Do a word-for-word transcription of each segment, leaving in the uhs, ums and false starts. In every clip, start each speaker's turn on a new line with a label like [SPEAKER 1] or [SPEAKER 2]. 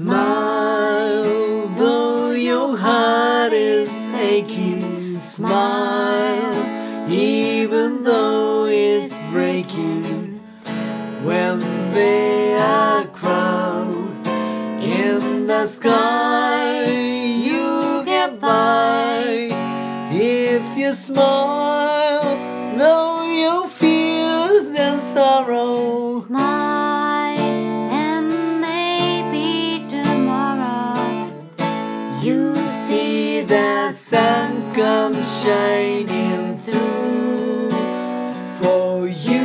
[SPEAKER 1] Smile, though your heart is aching. Smile, even though it's breaking. When there are clouds in the sky, you get by. If you smile, though your fears and sorrows.
[SPEAKER 2] Smile, and maybe tomorrow
[SPEAKER 1] you see the sun come shining through for you.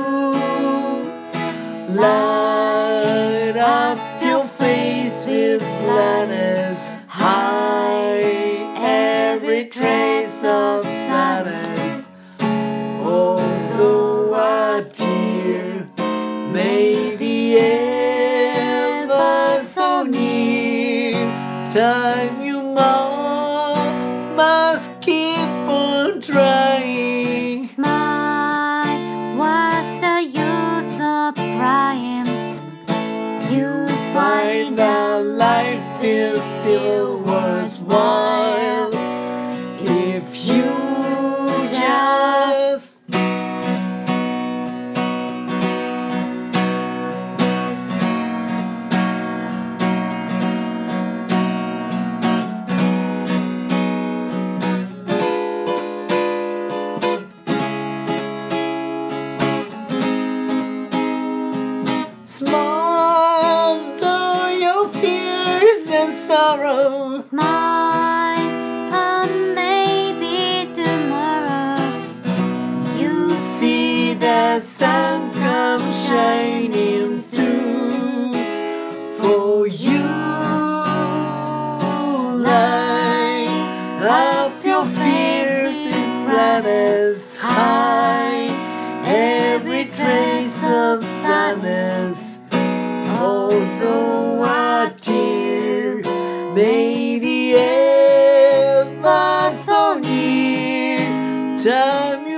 [SPEAKER 1] Light up your face with gladness, hide every trace of sadness. Although a tear may be ever so near, time you must keep on trying.
[SPEAKER 2] Smile, what's the use of crying?
[SPEAKER 1] You find that life is still worthwhile if you just smile, though your fears and sorrows.
[SPEAKER 2] Smile, and maybe tomorrow
[SPEAKER 1] You see the sun come shining through for you. Light up your fears with gladness, hide every trace of sadness. Although a tear may be ever so near, time